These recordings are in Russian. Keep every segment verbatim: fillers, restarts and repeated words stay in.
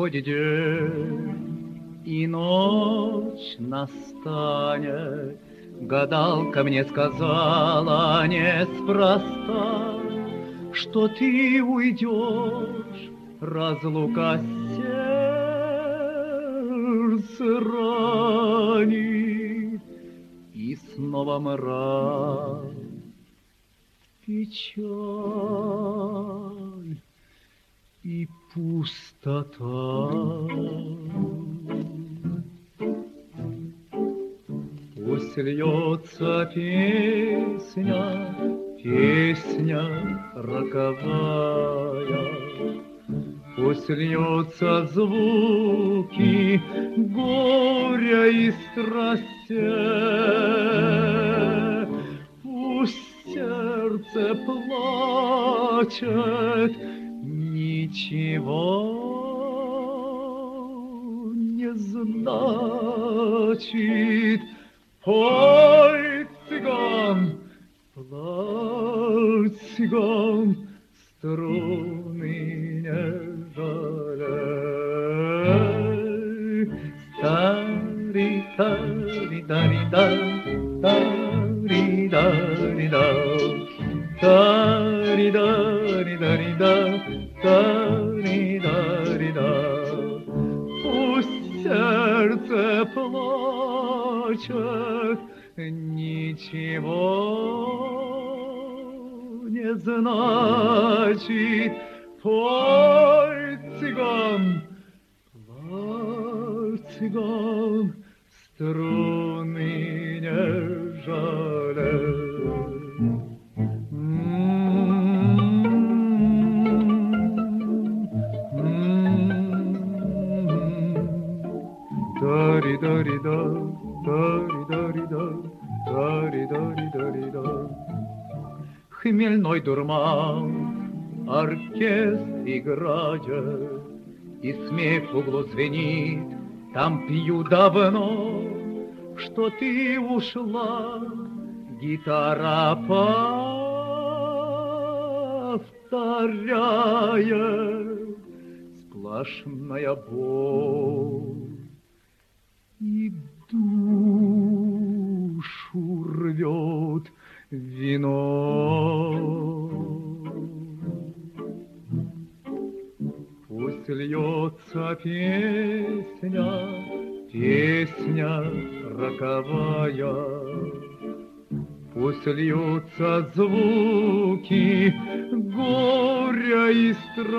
Приходит день, и ночь настанет. Гадалка мне сказала неспроста, что ты уйдешь, разлука сердце ранит, и снова мрак, печаль и пустота. Пусть льется песня, песня роковая, пусть льются звуки горя и страстей, пусть сердце плачет, ничего не значит. Пой, цыган, плачь, цыган, струны не жалей. Тари-тари-тари-да, тари-тари-тари-да, тари-тари-тари-да, тари-тари-да. Пусть сердце плачет, ничего не значит. Пой, цыган, плачь, цыган, струны не жалей. Дари-дари-да, дари-дари-да, дари-дари-дари-да. Хмельной дурман, оркестр играет, и смех в углу звенит, там пью давно, что ты ушла, гитара повторяет, сплошная боль и душу рвет вино. Пусть льется песня, песня роковая, пусть льются звуки горя и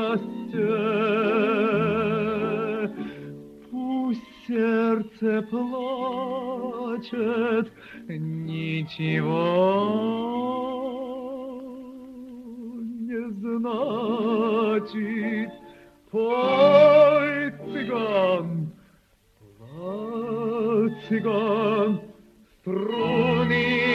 страстей, пусть сердце плачет, ничего не значит. Пой, цыган, плачь, цыган, струны